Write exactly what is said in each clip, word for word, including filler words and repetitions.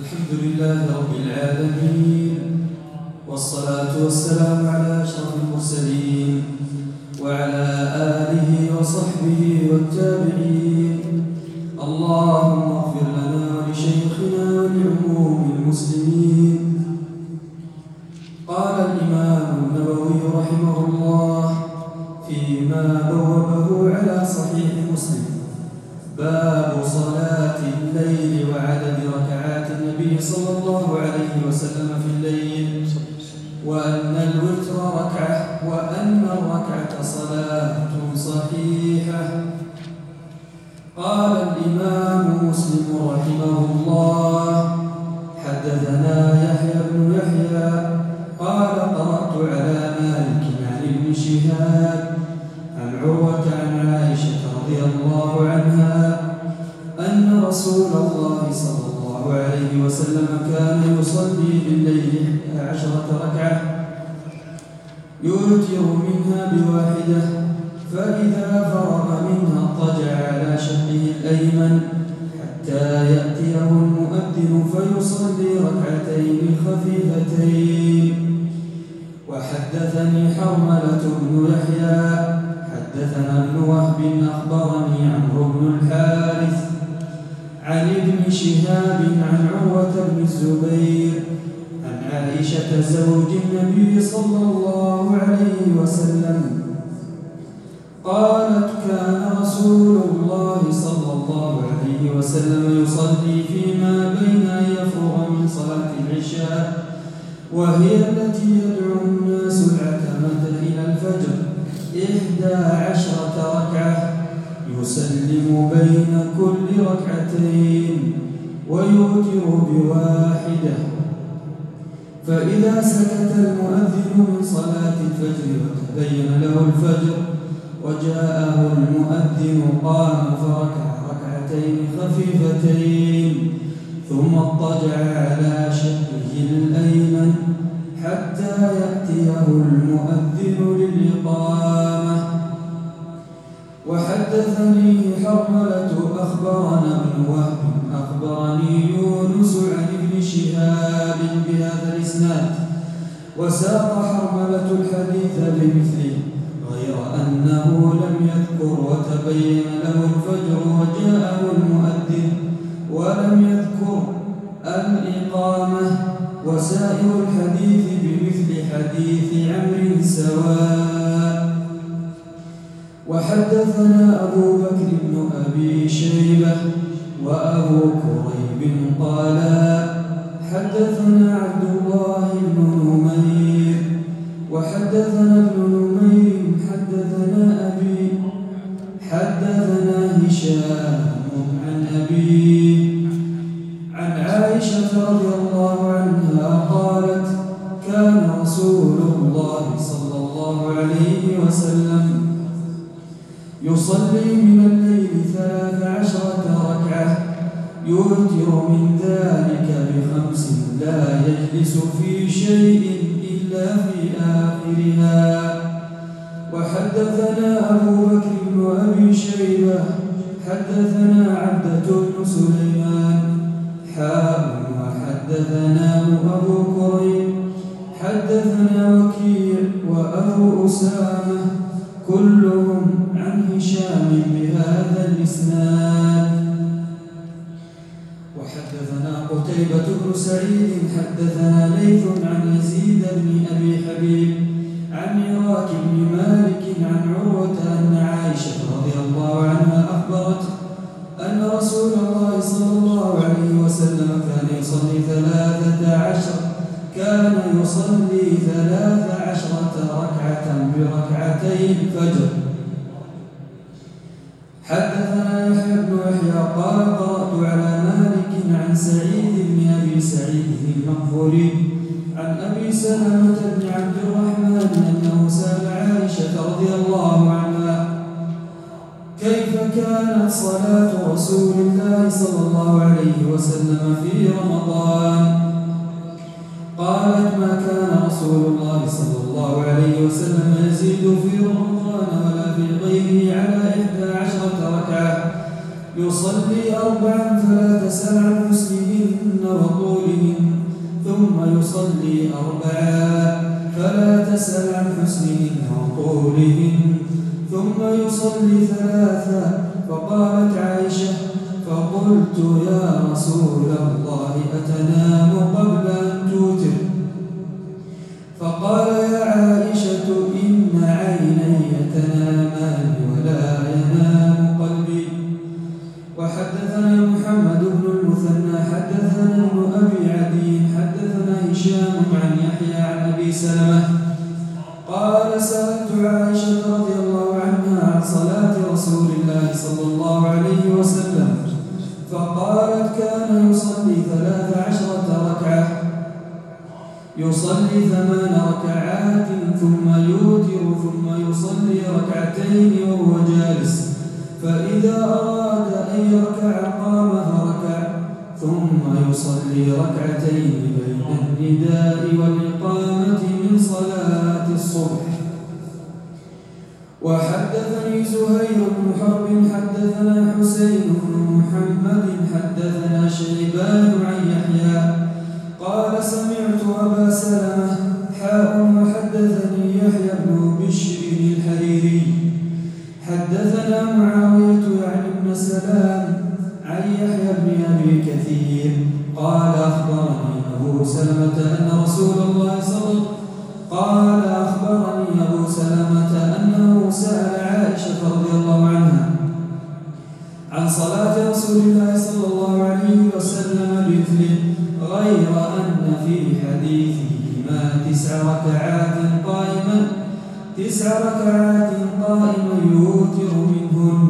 الحمد لله رب العالمين، والصلاة والسلام على أشرف المرسلين وعلى آله وصحبه والتابعين. اللهم اغفر لنا ولشيخنا ولعموم المسلمين. قال الإمام النووي رحمه الله فيما بوبه على صحيح مسلم: باب صلاة الليل وعدد ركعات النبي صلى الله عليه وسلم في الليل، وأن الوتر ركعة، وأن الركعة صلاة صحيحة. قال الإمام مسلم رحمه الله: حدثنا يحيى بن يحيى قال: قرأت على مالك عن ابن شهاب عن عروة عن عائشة رضي الله عنها أن رسول الله صلى الله عليه وسلم كان يصلي بالليل عشرة ركعة يوتر منها بواحدة، فإذا فرغ منها اضطجع على شقه الأيمن حتى يأتيه المؤذن فيصلي ركعتين خفيفتين. وحدثني حرملة بن يحيى حدثنا ابن وهب أخبرني عمرو بن الحارث عن ابن شهاب عن عروة بن الزبير عن عائشة زوج النبي صلى الله عليه وسلم قالت: كان رسول الله صلى الله عليه وسلم يصلي فيما بين أن يفرغ من صلاة العشاء، وهي التي يدعو الناس العتمة إلى الفجر، إحدى عشرة ركعة يسلم بين كل ركعتين ويوتر بواحدة. فإذا سكت المؤذن من صلاة الفجر وتبين له الفجر وجاءه المؤذن قام فركع ركعتين خفيفتين، ثم اضطجع على شقه الأيمن حتى يأتيه المؤذن للإقامة. وحدثني حرملة أخبرنا ابن وهب أخبرني يونس عن ابن شهاب بهذا الإسناد، وساق حرملة الحديث بمثله، غير أنه لم يذكر وتبين له الفجر وجاءه المؤذن، ولم يذكر الإقامة. وسائر الحديث بمثل حديث عمرو سواء. وحدثنا أبو بكر بن أبي شيبة وأبو كريب قالا: حدثنا عبد الله بن نمير وحدثنا ابن نمير حدثنا أبي حدثنا هشام عن أبي عن عائشة رضي الله عنها قالت: كان رسول الله صلى الله عليه وسلم يصلي من الليل ثلاث عشرة ركعة يوتر من ذلك بخمس لا يجلس في شيء إلا في آخرها. وحدثنا أبو بكر بن أبي شيبة حدثنا عبدة بن سليمان حاء وحدثنا أبو كريب حدثنا وكيع وأبو أسامة كلهم عن هشام بهذا الإسناد. وحدثنا قتيبة بن سعيد حدثنا ليث عن يزيد بن أبي حبيب عن عراك بن مالك عن عروة أن عائشة رضي الله عنها أخبرت أن رسول الله صلى الله عليه وسلم كان يصلي ثلاثة عشر كان يصلي ثلاث عشرة ركعة بركعتي الفجر. حدثنا يحيى بن يحيى قال: قرأت على مالك عن سعيد بن أبي سعيد المقبوري عن أبي سلمة بن عبد الرحمن أنه سأل عائشة رضي الله عنها: كيف كانت صلاة رسول الله صلى الله عليه وسلم في رمضان؟ قالت: ما كان رسول الله صلى الله عليه وسلم يزيد في رمضان ولا في غيره على إحدى عشرة ركعة، يصلي أربعا فلا تسع عن حسنهن وطول يصلي أربعا فلا تسأل عن حسنهن وطولهن ثم يصلي ثلاثا. فقالت عائشة: فقلت يا رسول الله أتنام قبل أن توتر؟ فقال: يا عائشة إن عيني تنامان ولا ينام قلبي. وحدثنا محمد بن المثنى حدثنا ابن أبي عدي حدثنا هشام عن يحيى عن أبي سلمة قال: سألت عائشة رضي الله عنها عن صلاة رسول الله صلى الله عليه وسلم فقالت: كان يصلي ثلاث عشرة ركعة، يصلي ثمان ركعات ثم يوتر ثم يصلي ركعتين وهو جالس، فإذا أراد أن يركع قام فركع ثم يصلي ركعتين بين النداء والإقامة من صلاة الصبح. وحدثني زهير بن حرب حدثنا حسين بن محمد حدثنا شيبان عن يحيى قال: سمعت أبا سلمة حاء وحدثني يحيى بن بشر الحريري حدثنا معاوية يعني بن سلام عن يحيى بن أبي كثير قال: أخبرني أبو سلمة أن رسول الله صلى قال أخبرني أبو سلمة أنه سأل عائشة رضي الله عنها عن صلاة رسول الله صلى الله عليه وسلم بمثله، غير أن في حديثهما تسع ركعات قائما تسع ركعات قائما يوتر منهن.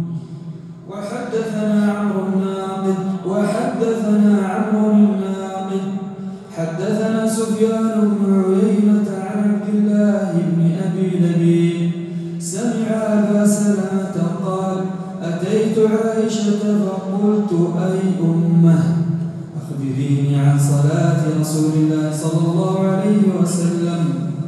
وحدثنا عمرو الناقد وحدثنا عمرو الناقد حدثنا سفيان بن عيينة عن عبد الله بن أبي لبيد سمع أبا سلمة قال: أتيت عائشة فقلت: أي أمه أخبريني عن صلاة رسول الله صلى الله عليه وسلم.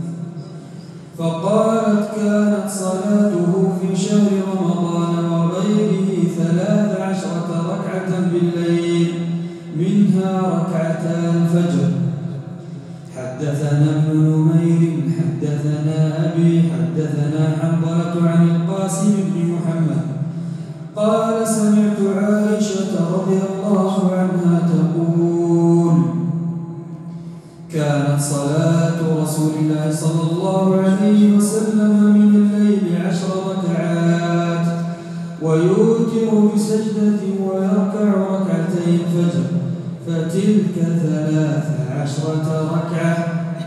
فقالت: كانت صلاته في شهر رمضان وغيره ثلاث عشرة ركعة بالليل منها ركعتا الفجر. حدثنا ابن نمير حدثنا أبي حدثنا حنظلة عن القاسم بن محمد قال: سمعت عائشة رضي الله عنها تقول: كانت صلاة رسول الله صلى الله عليه وسلم من الليل عشر ركعات ويوتر بسجدة ويركع ركعتي الفجر، فتلك ثلاث عشرة ركعة.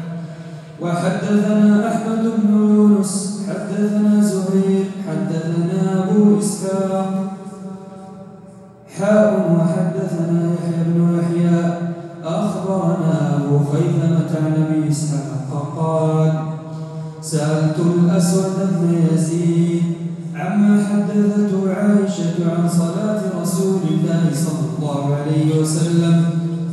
وحدثنا أحمد بن يونس حدثنا زهير حدثنا أبو إسحاق حاء وحدثنا يحيى بن يحيى أخبرنا أبو خيثمة عن أبي إسحاق قال: سألت الأسود بن يزيد عما حدثته عائشة عن صلاة رسول الله صلى الله عليه وسلم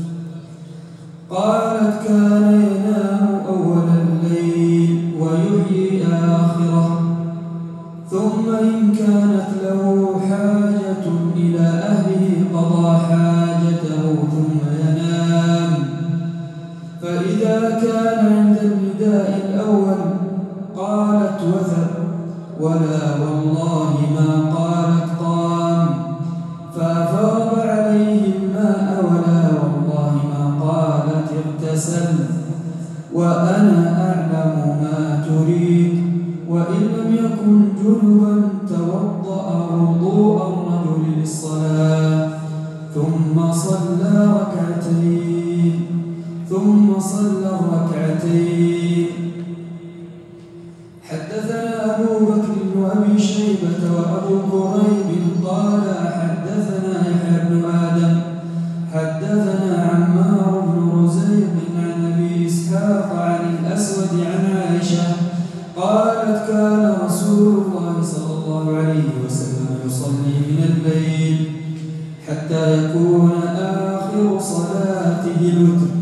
قالت: كان ينام أول الليل ويحيي آخره، ثم إن كانت له حاجة إلى أهله قضى حاجته ثم ينام، فإذا كان عند النداء الأول قالت: وثب، ولا والله ما قالت قام، فأفاض عليه الماء، ولا والله ما قالت اغتسل، وأنا أعلم ما تريد، وإن لم يكن جنبا توضأ وضوء الرجل للصلاة ثم صلى ركعتين ثم صلى ركعتين. حدثنا أبو بكر بن أبي شيبة وأبو كريب قال: حدثنا يحيى بن آدم حدثنا عمار بن رزيق عن أبي إسحاق عن الأسود عن عائشة قالت: كان رسول الله صلى الله عليه وسلم يصلي من الليل حتى يكون آخر صلاته الوتر.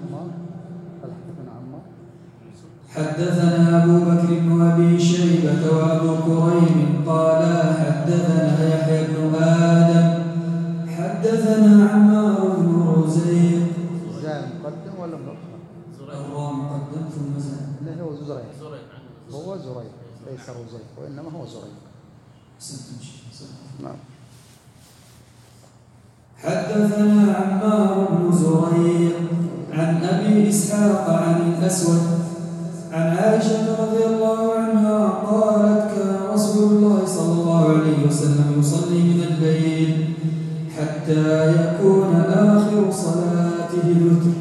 حدثنا أبو بكر بن أبي شيبة وأبو كريم قال: حدثنا يحيى بن آدم حدثنا عمار بن رزيق. جاء مقدم ولا مؤخر؟ الراء مقدم ثم زاد. لا هو زريق. هو زريق ليس رزيق وإنما هو زريق. نعم. حدثنا عمار بن زريق عن أبي إسحاق عن الأسود عن عائشة رضي الله عنها قالت كان رسول الله صلى الله عليه وسلم يصلي من الليل حتى يكون آخر صلاته الوتر.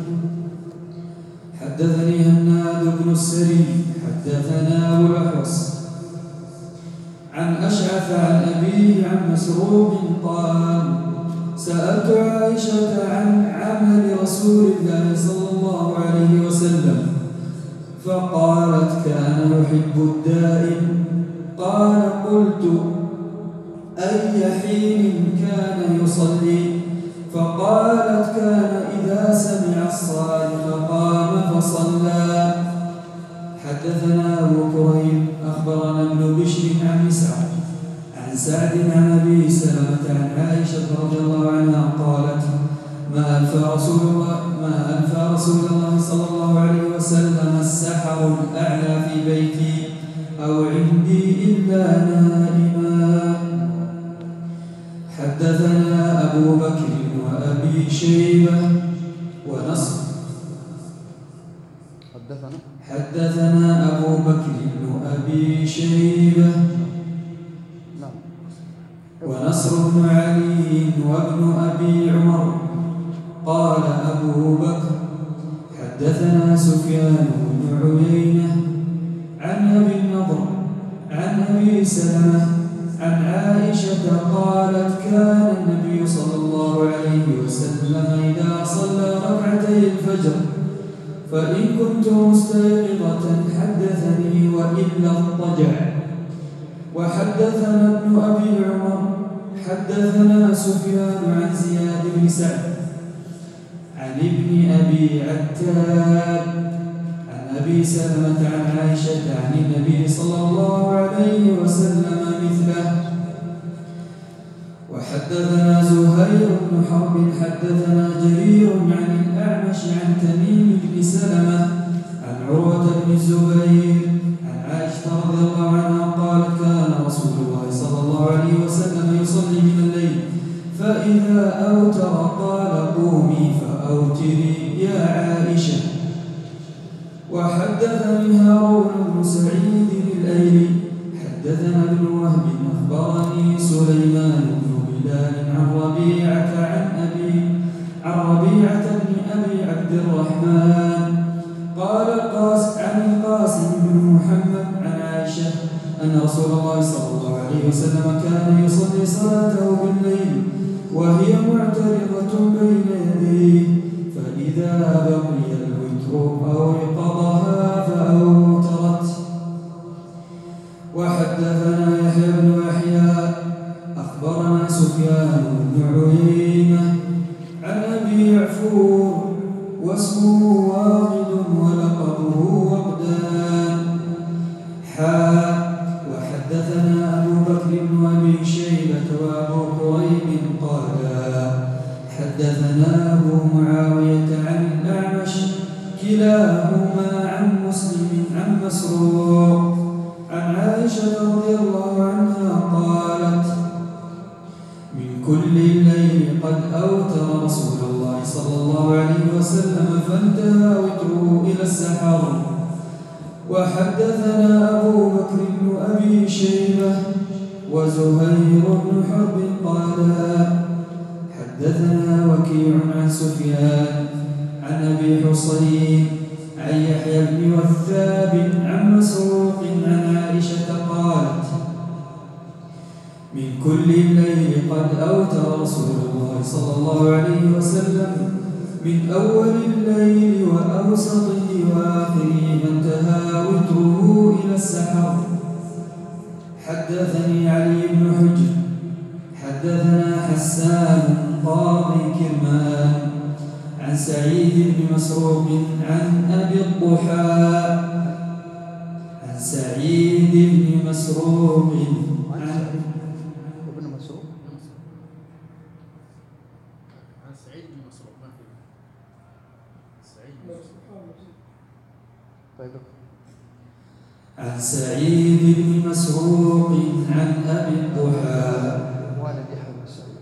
حدثني هناد بن السري حدثنا أبو الأحوص عن أشعث عن أبيه عن مسروق قال سألت عائشة عن عمل رسول الله صلى الله عليه وسلم فقالت كان يحب الدائم. قال قلت أي حين كان يصلي؟ فقالت كان إذا سمع الصالح قام فصلى. حدثنا أبو كريم أخبرنا ابن بشر عن مسعر عن سعد عن أبي سلمة عن عائشة رضي الله عنها قالت ما ألفى رسول الله ما ألفى رسول الله صلى الله عليه وسلم السحر الأعلى في بيتي أو عندي إلا نائما. حدثنا أبو بكر وأبي شيبة ونصر حدثنا حدثنا أبو بكر وأبي شيبة ونصر بن علي وابن أبي عمر. قال أبو بكر حدثنا سفيان بن عيينة عن أبي النضر عن أبي سلمة عن عائشة قالت كان النبي صلى الله عليه وسلم إذا صلى ركعتي الفجر فإن كنت مستيقظة حدثني وإلا اضطجع. وحدثنا ابن أبي عمر حدثنا سفيان عن زياد بن سعد عن ابن أبي عتاب عن أبي سلمة عن عائشة عن النبي صلى الله عليه وسلم مثله. وحدثنا زهير بن حرب حدثنا جرير عن الأعمش عن تميم بن سلمة عن عروة بن الزبير عن عائشة رضي الله عنها قالت كان رسول الله صلى الله عليه وسلم يصلي من الليل فإذا أوتر قال قومي فأوتري يا عائشة. وحدثني هارون بن سعيد الأيلي حدثنا ابن وهب أخبرني سليمان بن بلال عن ربيعة عن أبي عن ربيعة بن أبي عبد الرحمن قال القاس عن القاسم بن محمد عن عائشة أن رسول الله صلى الله عليه وسلم كان يصلي صلاته بالليل وهي معترضة بين يديه فإذا بقي الوتر أوقظها فأوترت. وحدثنا يحيى بن يحيى أخبرنا سفيان بن عيينة عن أبي يعفور واسمه واقد ولقبه وقدان. حا وحدثنا أبو بكر بن أبي شيبة وأبو كريب قالا حدثنا أبو معاوية عن الأعمش كلاهما عن مسلم عن مسروق عن عائشة رضي الله عنها قالت من كل الليل قد أوتر رسول الله صلى الله عليه وسلم فانتهى وتره إلى السحر. وحدثنا أبو بكر بن أبي شيبة وزهير بن حرب قالا حدثنا وكيع عن سفيان عن أبي حصين عن يحيى بن وثاب عن مسروق عن عائشة قالت من كل الليل قد أوتر رسول الله صلى الله عليه وسلم من أول الليل وأوسطه وآخره انتهى وتره إلى السحر. حدثني علي بن حجر حدثنا حسان قاضي كرمان عن سعيد بن مسروق عن أبي الضحى عن سعيد بن مسروق عن ابن مسروق عن سعيد بن مسروق ما في سعيد بن مسروق عن سعيد بن مسروق عن أبي الضحى والد يحيى بن سعيد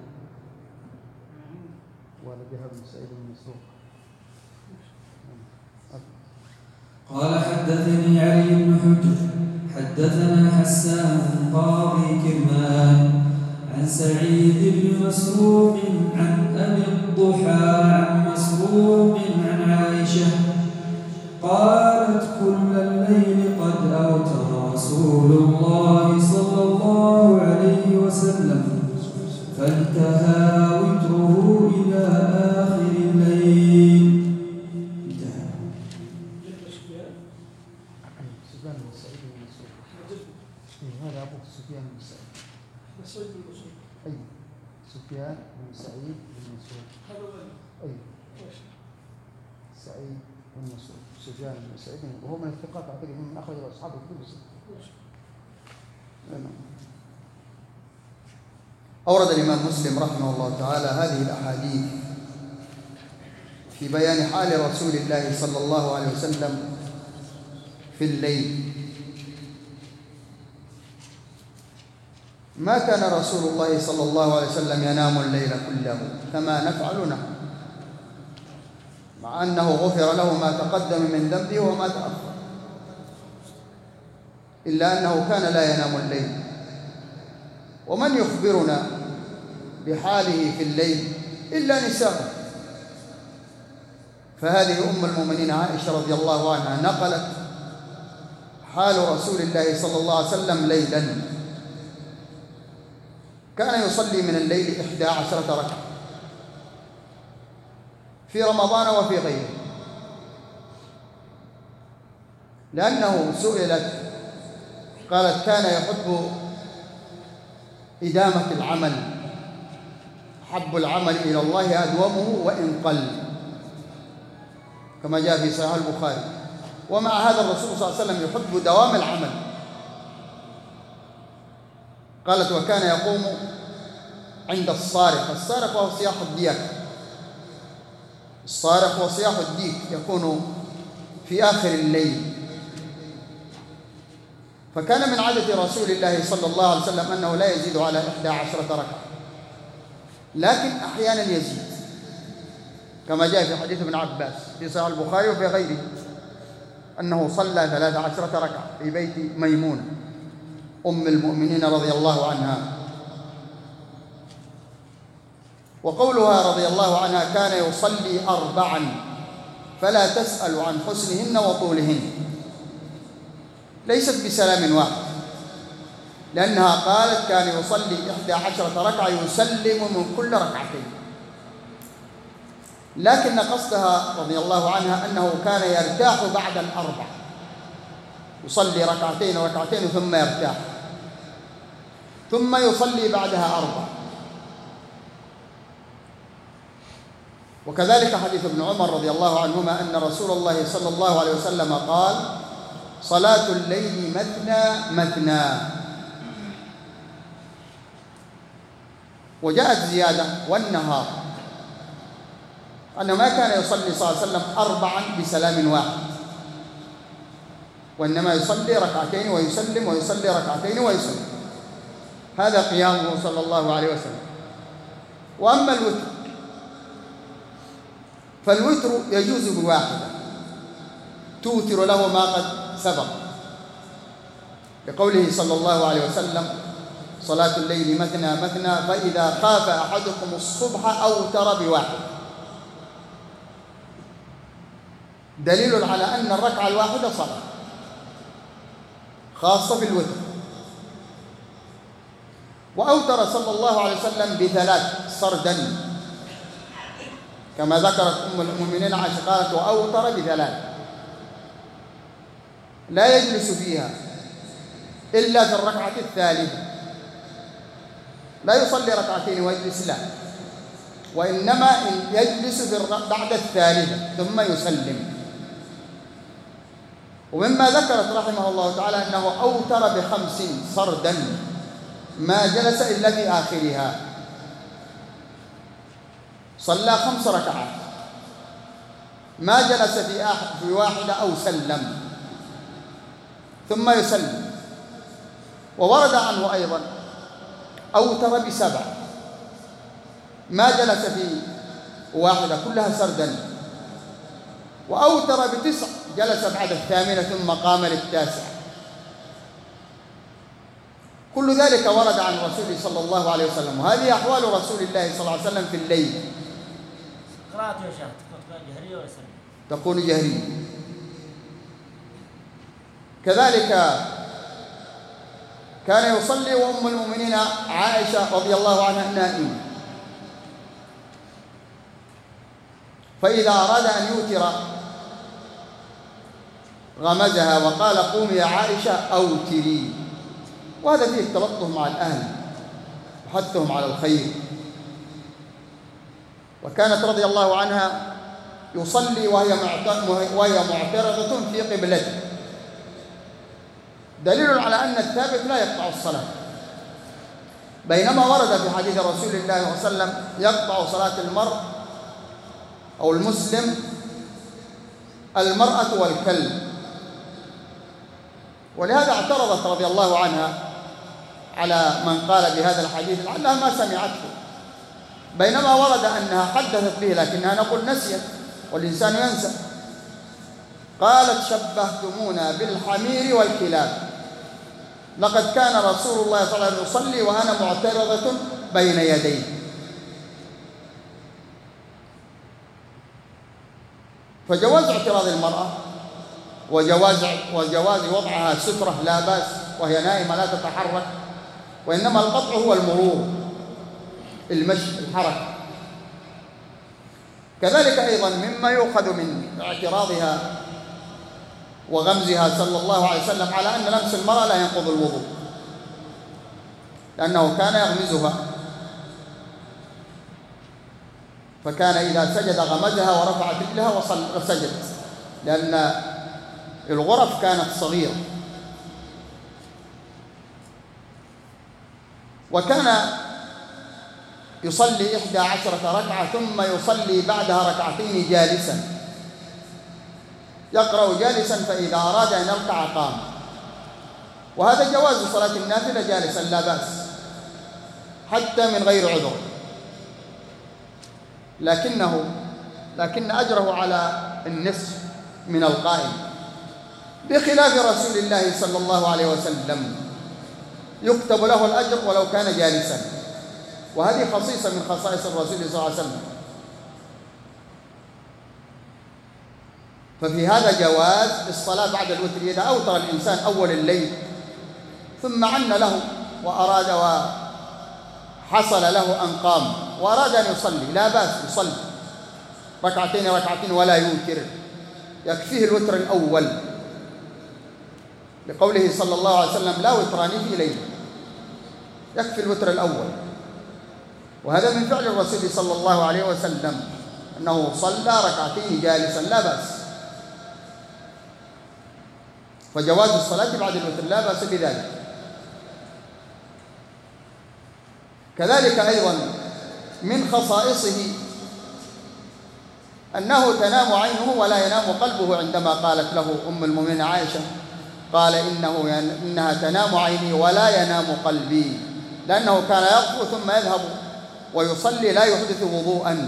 والد يحيى بن سعيد بن مسروق قال حدثني علي بن حجر حدثنا حسان قاضي كرمان عن سعيد بن مسروق عن أبي الضحى عن مسروق عن عائشة قالت كل الليل قد أوتر رسول الله صلى الله عليه وسلم فانتهى وتره إلى آخر الليل. انتهى. سفيان بن سعيد بن مسروق هذا أبو سفيان بن سعيد أي سفيان بن سعيد بن مسروق أي سعيد بن مسروق سفيان بن سعيد وهو من الثقات أعتقد من أخرج أصحاب الكتب الستة. أورد الإمام مسلم رحمه الله تعالى هذه الأحاديث في بيان حال رسول الله صلى الله عليه وسلم في الليل. ما كان رسول الله صلى الله عليه وسلم ينام الليل كله كما نفعل نحن، مع أنه غفر له ما تقدم من ذنبه وما تأخر، إلا أنه كان لا ينام الليل. ومن يخبرنا بحاله في الليل إلا نساءه، فهذه أم المؤمنين عائشة رضي الله عنها نقلت حال رسول الله صلى الله عليه وسلم ليلا، كان يصلي من الليل إحدى عشرة ركعة في رمضان وفي غيره، لأنه سئلت قالت كان يحب إدامة العمل، حب العمل إلى الله أدومه وإن قل، كما جاء في صحيح البخاري. ومع هذا الرسول صلى الله عليه وسلم يحب دوام العمل. قالت وكان يقوم عند الصارخ، الصارخ وهو صياح الديك، الصارخ وصياح الديك يكون في آخر الليل. فكان من عادة رسول الله صلى الله عليه وسلم أنه لا يزيد على إحدى عشرة ركعة، لكن أحيانا يزيد، كما جاء في حديث ابن عباس في صحيح البخاري وفي غيره أنه صلى ثلاث عشرة ركعة في بيت ميمونة أم المؤمنين رضي الله عنها. وقولها رضي الله عنها كان يصلي أربعا فلا تسأل عن حسنهن وطولهن، ليست بسلام واحد، لأنها قالت كان يصلي إحدى عشرة ركعة يسلم من كل ركعتين، لكن قصدها رضي الله عنها أنه كان يرتاح بعد الأربع، يصلي ركعتين وركعتين ثم يرتاح، ثم يصلي بعدها أربع. وكذلك حديث ابن عمر رضي الله عنهما أن رسول الله صلى الله عليه وسلم قال صلاة الليل مثنى مثنى. وجاءت زيادة والنهار، أنه ما كان يصلي صلى الله عليه وسلم أربعا بسلام واحد، وإنما يصلي ركعتين ويسلم ويصلي ركعتين ويسلم، هذا قيامه صلى الله عليه وسلم. وأما الوتر فالوتر يجوز بواحدة توتر له ما قد سبق، بقوله صلى الله عليه وسلم صلاة الليل مثنى مثنى فإذا خاف أحدكم الصبح أوتر بواحد، دليل على أن الركعة الواحدة صلاة خاصة في الوتر. وأوتر صلى الله عليه وسلم بثلاث سردا، كما ذكرت أم المؤمنين عائشة قالت وأوتر بثلاث، لا يجلس فيها إلا في الركعة الثالثة، لا يصلي ركعتين ويجلس، لا، وإنما يجلس في بعد الثالثة ثم يسلم. ومما ذكرت رحمه الله تعالى أنه أوتر بخمس سردا ما جلس إلا في آخرها، صلى خمس ركعات ما جلس في في واحدة أو سلم ثم يسلم. وورد عنه أيضا أوتر بسبع، ما جلس في واحدة كلها سردا، وأوتر بتسع جلس بعد الثامنة ثم قام للتاسع. كل ذلك ورد عن رسول صلى الله عليه وسلم، وهذه أحوال رسول الله صلى الله عليه وسلم في الليل. قراءته يا شيخ تكون جهرية ولا سرية؟ تكون جهرية. كذلك كان يصلي وأم المؤمنين عائشة رضي الله عنها نائمة، فإذا أراد أن يوتر غمزها وقال قومي يا عائشة أوتري، وهذا فيه التلطف مع الأهل وحثهم على الخير. وكانت رضي الله عنها يصلي وهي وهي معترضة في قبلته، دليل على أن الثابت لا يقطع الصلاة، بينما ورد في حديث رسول الله صلى الله عليه وسلم يقطع صلاة المرء أو المسلم المرأة والكلب. ولهذا اعترضت رضي الله عنها على من قال بهذا الحديث لعلها ما سمعته، بينما ورد أنها حدثت به لكنها نقول نسيت والإنسان ينسى. قالت شبهتمونا بالحمير والكلاب، لقد كان رسول الله صلى الله عليه وسلم يصلي وأنا معترضة بين يديه. فجواز اعتراض المرأة وجواز وجواز وضعها سترة لا بأس وهي نائمة لا تتحرك، وإنما القطع هو المرور، المشي، الحركة. كذلك أيضا مما يؤخذ من اعتراضها وغمزها صلى الله عليه وسلم على أن لمس المرأة لا ينقض الوضوء، لأنه كان يغمزها، فكان إذا سجد غمزها ورفعت رجلها وسجد، لأن الغرف كانت صغيرة. وكان يصلي إحدى عشرة ركعة ثم يصلي بعدها ركعتين جالسا، يقرأ جالسا، فإذا أراد أن يركع قام. وهذا جواز صلاة النافلة جالسا لا بأس حتى من غير عذر، لكنه لكن أجره على النصف من القائم، بخلاف رسول الله صلى الله عليه وسلم يكتب له الأجر ولو كان جالسا، وهذه خصيصة من خصائص الرسول صلى الله عليه وسلم. ففي هذا جواز الصلاة بعد الوتر إذا أوتر الإنسان أول الليل ثم عن له وأراد وحصل له أن قام وأراد أن يصلي، لا بأس يصلي ركعتين ركعتين ولا يوتر، يكفيه الوتر الأول، لقوله صلى الله عليه وسلم لا وتران في ليلة، يكفي الوتر الأول. وهذا من فعل الرسول صلى الله عليه وسلم أنه صلى ركعتين جالسا لا بأس، فجواز الصلاة بعد الوتر لا بأس بذلك. كذلك أيضا من خصائصه أنه تنام عينه ولا ينام قلبه، عندما قالت له أم المؤمنين عائشة قال إنه إنها تنام عيني ولا ينام قلبي، لأنه كان يغفو ثم يذهب ويصلي لا يحدث وضوءا،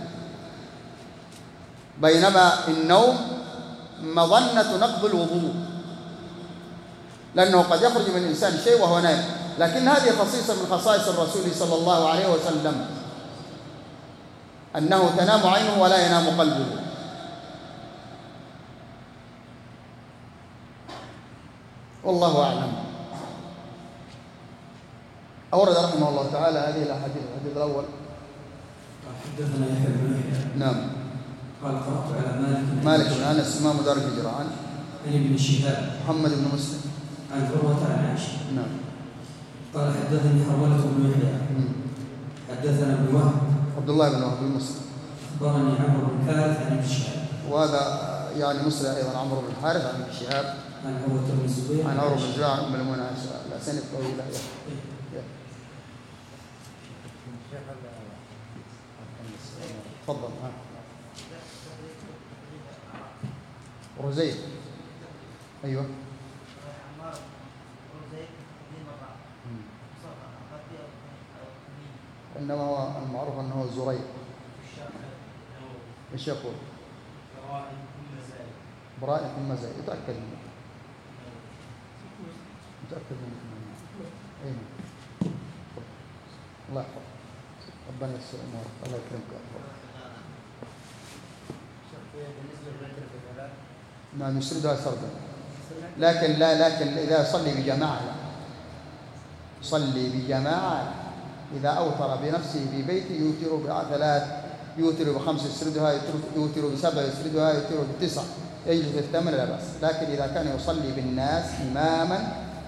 بينما النوم مظنة نقض الوضوء، لأنه قد يخرج من الإنسان شيء وهو نائم. لكن هذه خصيصة من خصائص الرسول صلى الله عليه وسلم أنه تنام عينه ولا ينام قلبه. والله أعلم. أورد رحمه الله تعالى هذه الأحاديث. الحديث الأول حدثنا يحيى بن يحيى نعم قال قرأت على مالك مالك بن أنس إمام دار الهجرة عن عن ابن شهاب محمد بن مسلم عن عروة عن عائشة نعم قال حدثني حرملة بن يحيى حدثنا ابن وهب عبد الله بن وهب بن مسلم أخبرني عمرو بن الحارث عن ابن شهاب، وهذا يعني مسلم أيضا عمرو بن الحارث عن ابن شهاب عن عروة بن الزبير عن عروة بن الزبير عن أم المؤمنين عائشة. الأسانيد طويلة. تفضل. رزيق. أيوه. إنما هو المعروف أنه زريق. إيش يقول؟ برائق المزايا. يتأكد منه. يتأكد منه. أين؟ الله يحفظ. ربنا يسر أمورك. الله يكرمك. نعم يسردها سردا، لكن لا لكن إذا يصلي بجماعة لا. يصلي بجماعة إذا أوتر بنفسه في بيته يوتر بثلاث، يوتر بخمس يسردها، يوتر بسبع يسردها، يوتر بتسع، يجلس بالثمن لا بأس. لكن إذا كان يصلي بالناس إماما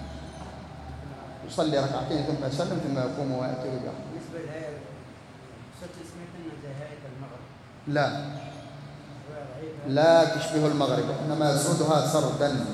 يصلي ركعتين ثم يسلم ثم يقوم ويأتي بها. بالنسبة لهيئة زي هيئة المغرب لا لا تشبه المغرب، إنما يسردها سردا.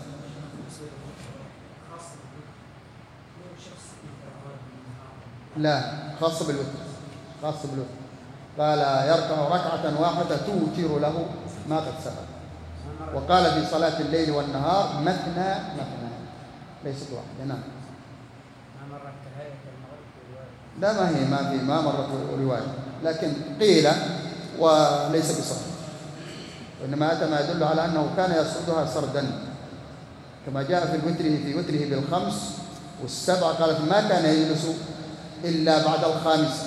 لا خاص بالوتر، خاص بالوتر. قال يركع ركعة واحدة توتر له ما قد سبق. وقال في صلاة الليل والنهار مثنى مثنى ليست واحدة. نعم. ما مرت هيئة المغرب في رواية. لا ما هي ما في ما مرت رواية، لكن قيل وليس بصحيح، وإنما أتى ما يدل على أنه كان يسردها سردا كما جاء في الوتر في وتره بالخمس والسبع، قالت ما كان يجلس إلا بعد الخامس.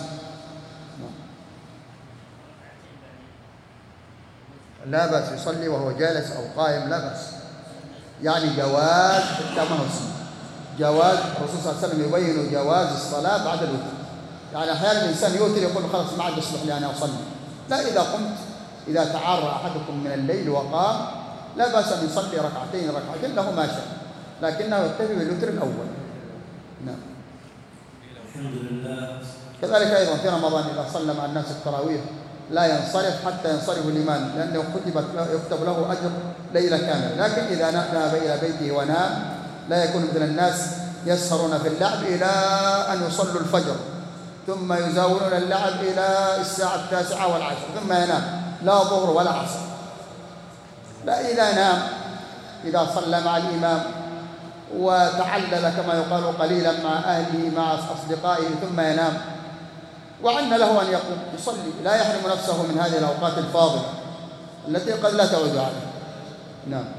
لا بأس يصلي وهو جالس أو قائم، لا بأس. يعني جواز التمهس، جواز الرسول صلى الله عليه وسلم يبين جواز الصلاة بعد الوتر. يعني أحيانا الإنسان يوتر يقول خلاص ما عاد يصلح لي أنا أصلي. لا، إذا قمت إذا تعرى أحدكم من الليل وقام لا بأس أن يصلي ركعتين ركعتين له ما شاء، لكنه يكتفي بالوتر الأول. نعم. الحمد لله. كذلك أيضا في رمضان إذا صلى مع الناس التراويح لا ينصرف حتى ينصرف الإمام، لأنه يكتب له أجر ليلة كاملة. لكن إذا ذهب إلى بيته ونام لا يكون مثل الناس يسهرون في اللعب إلى أن يصلوا الفجر ثم يزاولون اللعب إلى الساعة التاسعة والعشر ثم ينام، لا ظهر ولا عصر. لا، إذا نام إذا صلى مع الإمام وتعلل كما يقال قليلا مع أهله مع أصدقائه ثم ينام، وعن له أن يقوم يصلي، لا يحرم نفسه من هذه الأوقات الفاضلة التي قد لا تعود عليه. نعم.